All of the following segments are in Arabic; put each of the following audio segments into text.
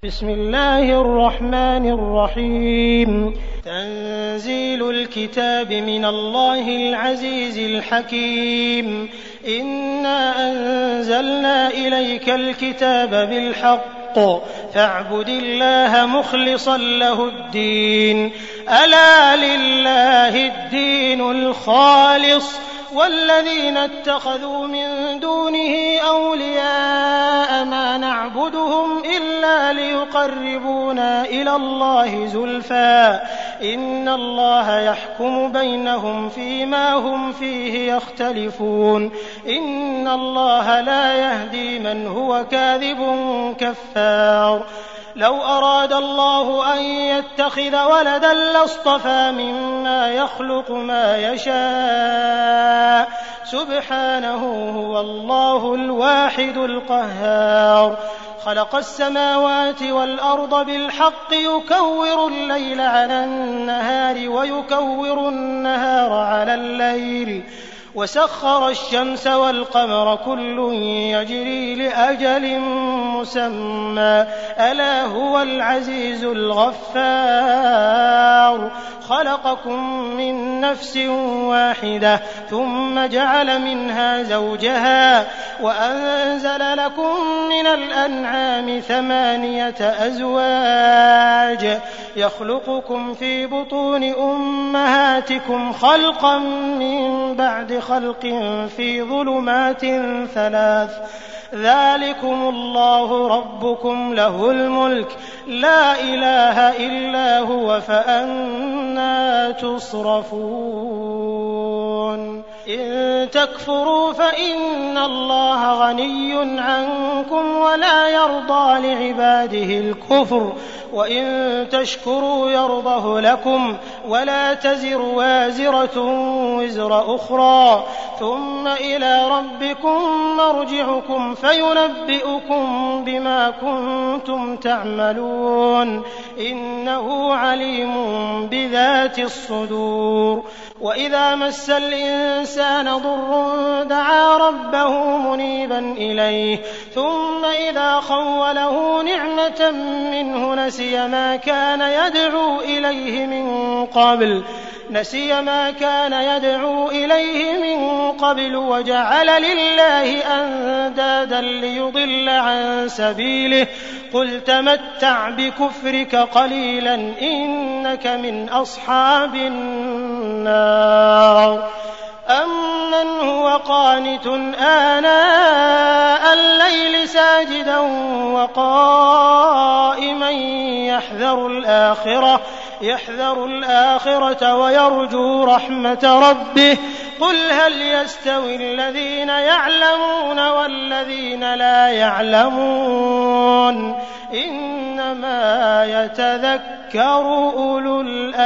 بسم الله الرحمن الرحيم. تنزيل الكتاب من الله العزيز الحكيم. إنا أنزلنا إليك الكتاب بالحق فاعبد الله مخلصا له الدين. ألا لله الدين الخالص والذين اتخذوا من دونه أولياء ما نعبدهم إلا ليقربونا إلى الله زلفى إن الله يحكم بينهم فيما هم فيه يختلفون إن الله لا يهدي من هو كاذب كفار. لو أراد الله أن يتخذ ولدا لاصطفى مما يخلق ما يشاء سبحانه هو الله الواحد القهار. خلق السماوات والأرض بالحق يكور الليل على النهار ويكور النهار على الليل وسخر الشمس والقمر كل يجري لأجل مسمى ألا هو العزيز الغفار. خلقكم من نفس واحدة ثم جعل منها زوجها وأنزل لكم من الأنعام 8 أزواج يخلقكم في بطون أمهاتكم خلقا من بعد خلق في ظلمات 3 ذلكم الله ربكم له الملك لا إله إلا هو فأنى تصرفون. إن تكفروا فإن الله غني عنكم ولا يرضى لعباده الكفر وإن تشكروا يرضه لكم ولا تزر وازرة وزر أخرى ثم إلى ربكم مرجعكم فينبئكم بما كنتم تعملون إنه عليم بذات الصدور. وإذا مس الإنسان ضر دعا ربه منيبا إليه ثم إذا خوله نعمة منه نسي ما كان يدعو إليه من قبل وجعل لله أندادا ليضل عن سبيله قل تمتع بكفرك قليلا إنك من أصحاب النار. أمن هو قانت آناء الليل ساجدا وقائما يحذر الآخرة ويرجو رحمة ربه قل هل يستوي الذين يعلمون والذين لا يعلمون إنما يتذكر أولو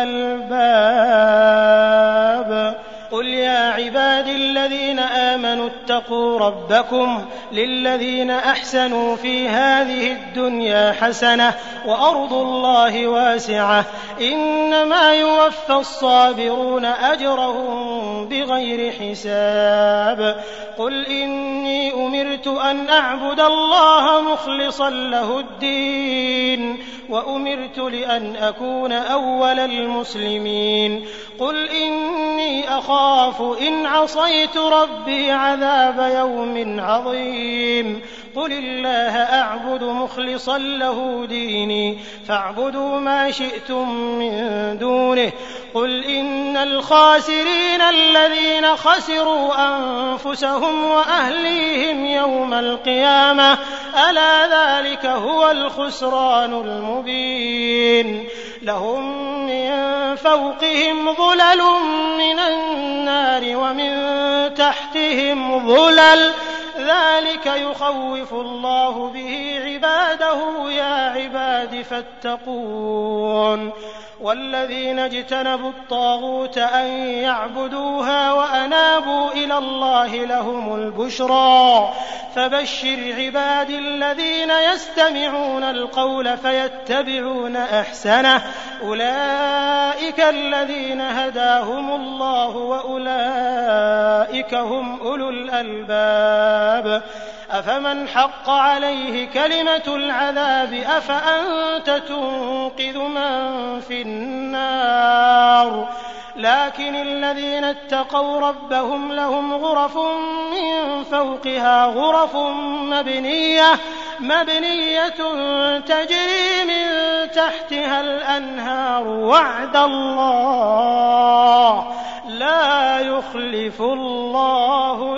الألباب. قل يا عباد الذين آمنوا اتقوا ربكم للذين أحسنوا في هذه الدنيا حسنة وأرض الله واسعة إنما يوفى الصابرون أجرهم بغير حساب. قل إني أمرت أن أعبد الله مخلصا له الدين وأمرت لأن أكون أول المسلمين. قل إني أخاف إن عصيت ربي عذاب يوم عظيم. قل الله أعبد مخلصا له ديني فاعبدوا ما شئتم من دونه. قل إن الخاسرين الذين خسروا أنفسهم وأهليهم يوم القيامة ألا ذلك هو الخسران المبين. لهم من فوقهم ظلل من النار ومن تحتهم ظلل ذلك يخوف الله به عباده يا عباد فاتقون. والذين اجتنبوا الطاغوت أن يعبدوها وأنابوا إلى الله لهم البشرى فبشر عبادي الذين يستمعون القول فيتبعون أحسنه أولئك الذين هداهم الله وأولئك هم أولو الألباب أفمن حق عليه كلمة العذاب أفأنت تنقذ من في النار لكن الذين اتقوا ربهم لهم غرف من فوقها غرف مبنية تجري من تحتها الأنهار وعد الله لا يخلف الله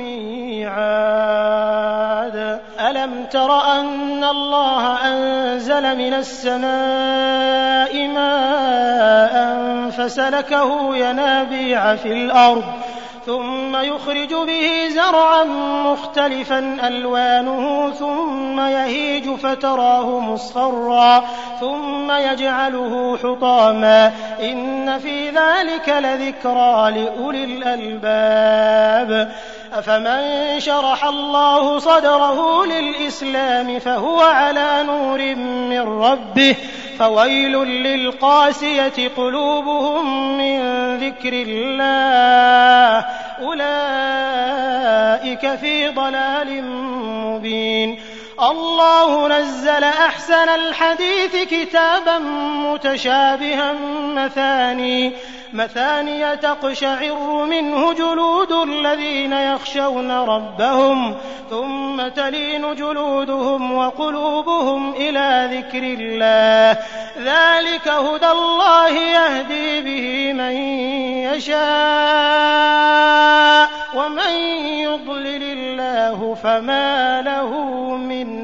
الميعاد ألم تر أن الله أنزل من السماء ماء فسلكه ينابيع في الأرض ثم يخرج به زرعا مختلفا ألوانه ثم يهيج فتراه مصفرا ثم يجعله حطاما إن في ذلك لذكرى لأولي الألباب أفمن شرح الله صدره للإسلام فهو على نور من ربه فويل للقاسية قلوبهم من ذكر الله أولئك في ضلال مبين الله نزل أحسن الحديث كتابا متشابها مثانية تقشعر منه جلود الذين يخشون ربهم ثم تلين جلودهم وقلوبهم إلى ذكر الله ذلك هدى الله يهدي به من يشاء ومن يضلل الله فما له من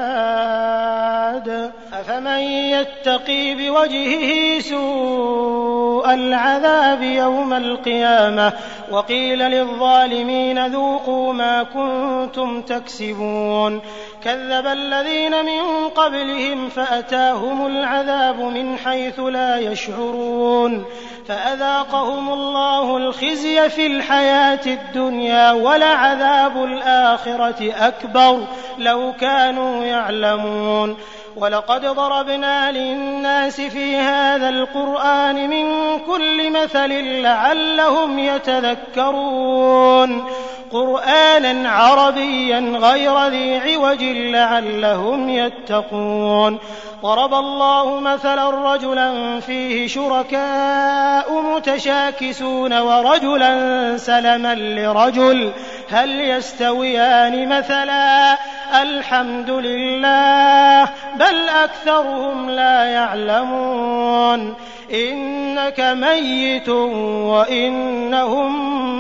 هاد أفمن يتقي بوجهه سوء العذاب يوم القيامة وقيل للظالمين ذوقوا ما كنتم تكسبون كذب الذين من قبلهم فأتاهم العذاب من حيث لا يشعرون فأذاقهم الله الخزي في الحياة الدنيا ولعذاب الآخرة أكبر لو كانوا يعلمون ولقد ضربنا للناس في هذا القرآن من كل مثل لعلهم يتذكرون قرآنا عربيا غير ذي عوج لعلهم يتقون ضرب الله مثلا رجلا فيه شركاء متشاكسون ورجلا سلما لرجل هل يستويان مثلا الحمد لله بل أكثرهم لا يعلمون إنك ميت وإنهم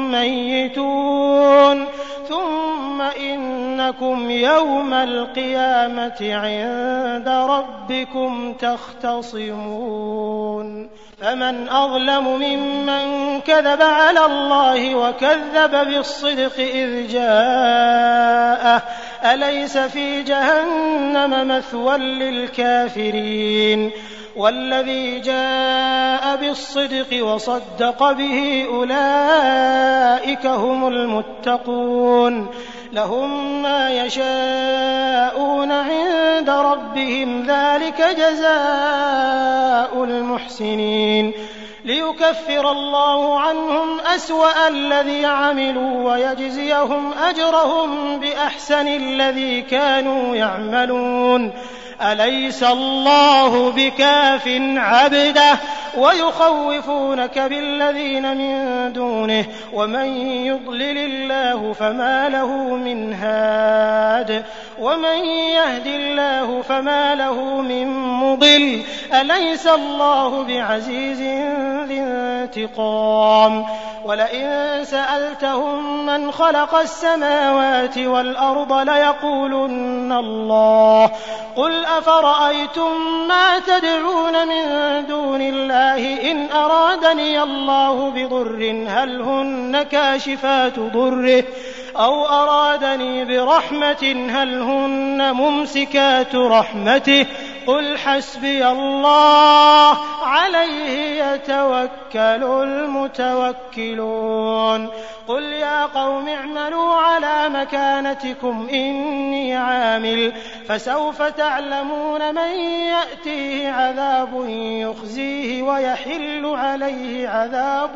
ميتون ثم إنكم يوم القيامة عند ربكم تختصمون فمن أظلم ممن كذب على الله وكذب بالصدق إذ جاءه أليس في جهنم مثوى للكافرين والذي جاء بالصدق وصدق به أولئك هم المتقون لهم ما يشاءون عند ربهم ذلك جزاء المحسنين ليكفر الله عنهم أسوأ الذي عملوا ويجزيهم أجرهم بأحسن الذي كانوا يعملون أليس الله بكاف عبده ويخوفونك بالذين من دونه ومن يضلل الله فما له من هاد ومن يهد الله فما له من مضل أليس الله بعزيز ذي انتقام ولئن سألتهم من خلق السماوات والأرض ليقولن الله قل أفرأيتم ما تدعون من دون الله إن أرادني الله بضر هل هن كاشفات ضره أو أرادني برحمة هل هن ممسكات رحمته قل حسبي الله عليه يتوكل المتوكلون قل يا قوم اعملوا على مكانتكم إني عامل فسوف تعلمون من يأتيه عذاب يخزيه ويحل عليه عذاب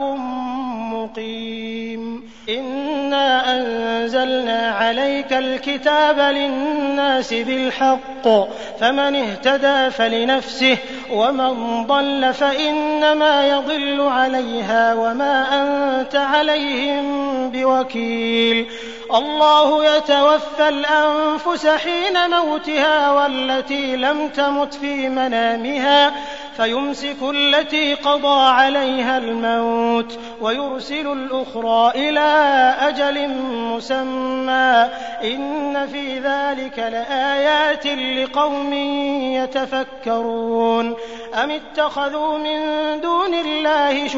مقيم إنا أنزلنا عليك الكتاب للناس بالحق فمن اهتدى فلنفسه ومن ضل فإنما يضل عليها وما أنت عليهم بوكيل الله يتوفى الأنفس حين موتها والتي لم تمت في منامها فيمسك التي قضى عليها الموت ويرسل الأخرى إلى أجل مسمى إن في ذلك لآيات لقوم يتفكرون أم اتخذوا من دون الله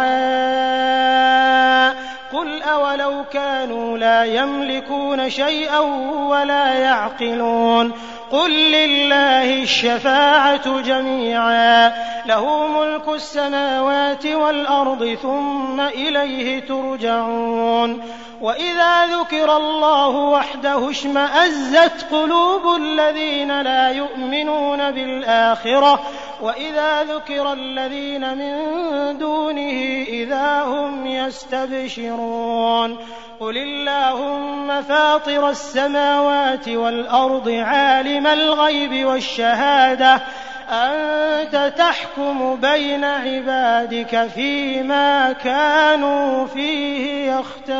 شفعاء قل أولو كانوا لا يملكون شيئا ولا يعقلون قل لله الشفاعة جميعا له ملك السماوات والأرض ثم إليه ترجعون وإذا ذكر الله وحده اشمأزت قلوب الذين لا يؤمنون بالآخرة وإذا ذكر الذين من دونه إذا هم يستبشرون قل اللهم فاطر السماوات والأرض عالم الغيب والشهادة أنت تحكم بين عبادك فيما كانوا فيه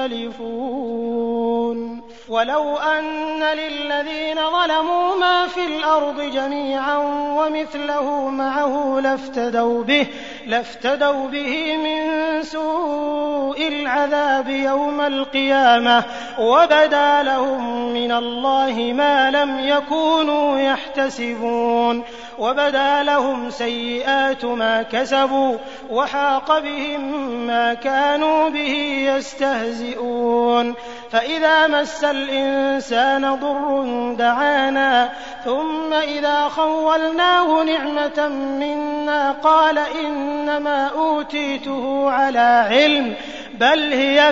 يختلفون ولو أن للذين ظلموا ما في الأرض جميعا ومثله معه لافتدوا به من سوء العذاب يوم القيامة وبدا لهم من الله ما لم يكونوا يحتسبون وبدا لهم سيئات ما كسبوا وحاق بهم ما كانوا به يستهزئون فإذا مس الإنسان ضر دعانا ثم إذا خولناه نعمة منا قال إنما أوتيته على علم بل هي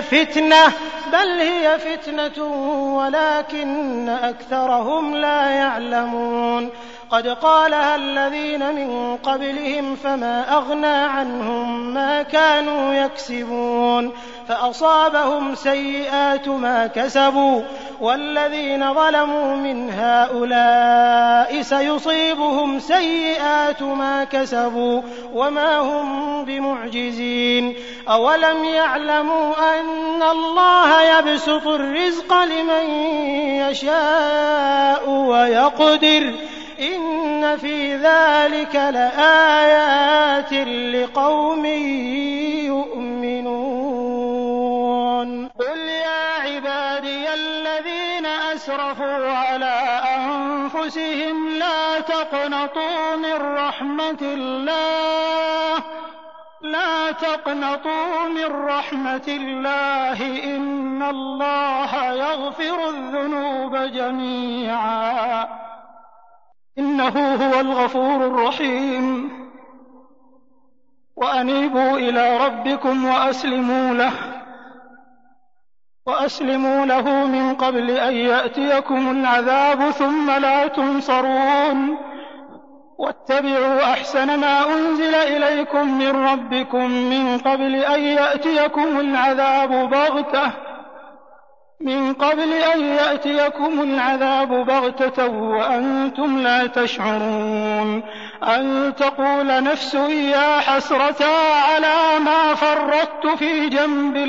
فتنة ولكن أكثرهم لا يعلمون قد قالها الذين من قبلهم فما أغنى عنهم ما كانوا يكسبون فأصابهم سيئات ما كسبوا والذين ظلموا من هؤلاء سيصيبهم سيئات ما كسبوا وما هم بمعجزين أولم يعلموا أن الله يبسط الرزق لمن يشاء ويقدر إن في ذلك لآيات لقوم يؤمنون قل يا عبادي الذين أسرفوا على أنفسهم لا تقنطوا من رحمة الله إن الله يغفر الذنوب جميعا إنه هو الغفور الرحيم وأنيبوا إلى ربكم وأسلموا له من قبل أن يأتيكم العذاب ثم لا تنصرون واتبعوا أحسن ما أنزل إليكم من ربكم من قبل أن يأتيكم العذاب بغتة وأنتم لا تشعرون أن تقول نفس يا حسرة على ما فرطت في جنب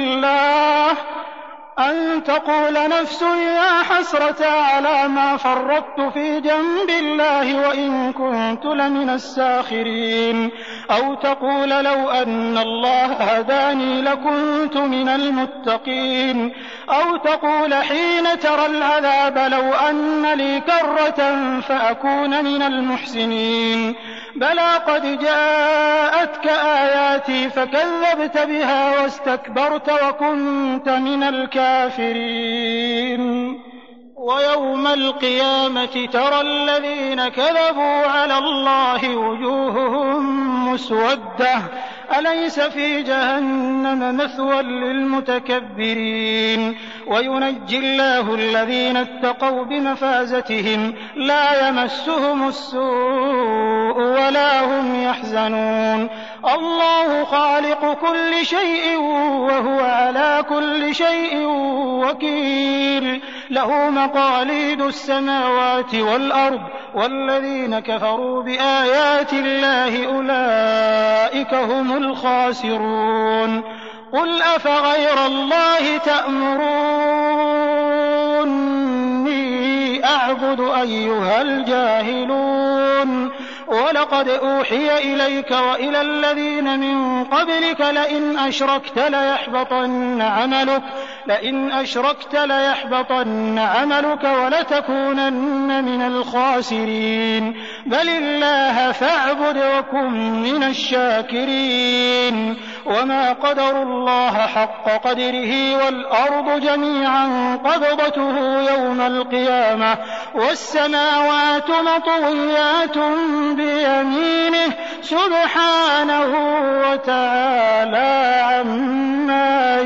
الله وإن كنت لمن الساخرين أو تقول لو أن الله هداني لكنت من المتقين أو تقول حين ترى العذاب لو أن لي كرة فأكون من المحسنين بلى قد جاءتك آياتي فكذبت بها واستكبرت وكنت من الكافرين ويوم القيامة ترى الذين كذبوا على الله وجوههم مسودة أليس في جهنم مثوى للمتكبرين وينجي الله الذين اتقوا بمفازتهم لا يمسهم السوء ولا هم يحزنون الله خالق كل شيء وهو على كل شيء وكيل له مقاليد السماوات والأرض والذين كفروا بآيات الله أولئك هم الخاسرون قل أفغير الله تأمروني أعبد أيها الجاهلون ولقد أوحي إليك وإلى الذين من قبلك لئن أشركت ليحبطن عملك ولتكونن من الخاسرين بل الله فاعبد وكن من الشاكرين وما قدروا الله حق قدره والأرض جميعا قبضته يوم القيامة والسماوات مطويات بيمينه سبحانه وتعالى عما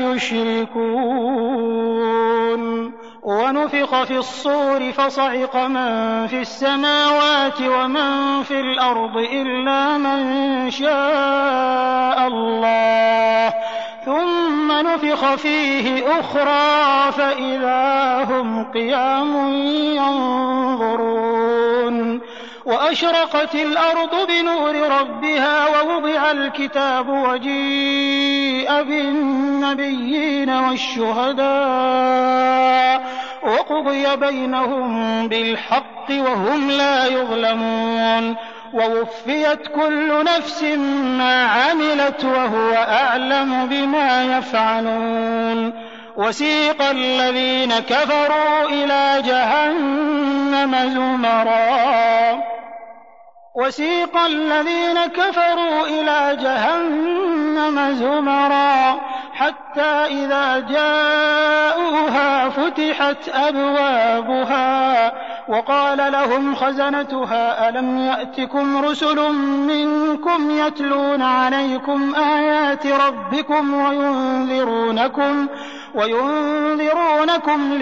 يشركون ونفخ في الصور فصعق من في السماوات ومن في الأرض إلا من شاء الله ثم نفخ فيه أخرى فإذا هم قيام ينظرون وأشرقت الأرض بنور ربها ووضع الكتاب وجيء بالنبيين والشهداء وقضي بينهم بالحق وهم لا يظلمون ووفيت كل نفس ما عملت وهو أعلم بما يفعلون وسيق الذين كفروا إلى جهنم زمرا حتى إذا جاءوها فتحت أبوابها وقال لهم خزنتها ألم يأتكم رسل منكم يتلون عليكم آيات ربكم وينذرونكم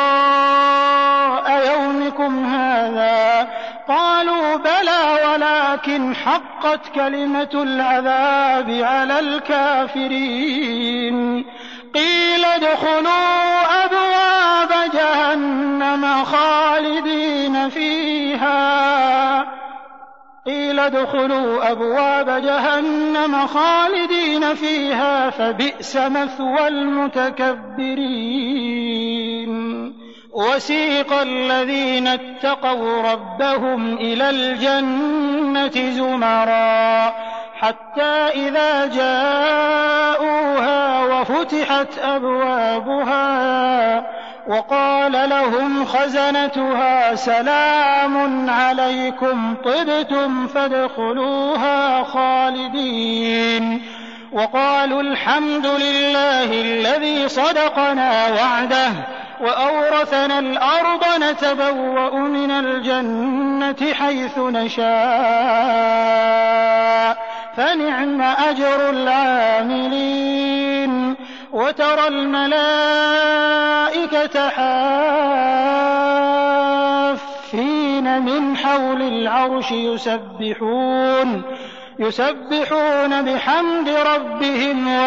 لقاء يومكم هذا قالوا بلى ولكن حقت كلمة العذاب على الكافرين قيل ادخلوا أبواب جهنم خالدين فيها فبئس مثوى المتكبرين وسيق الذين اتقوا ربهم إلى الجنة زمرا حتى إذا جاءوها وفتحت أبوابها وقال لهم خزنتها سلام عليكم طبتم فادخلوها خالدين وقالوا الحمد لله الذي صدقنا وعده وأورثنا الأرض نتبوأ من الجنة حيث نشاء فنعم أجر العاملين وترى الملائكة حافين من حول العرش يسبحون بحمد ربهم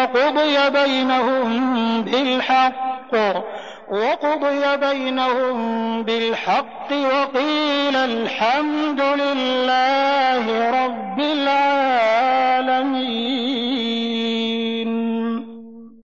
وقضي بينهم بالحق وقيل الحمد لله رب العالمين.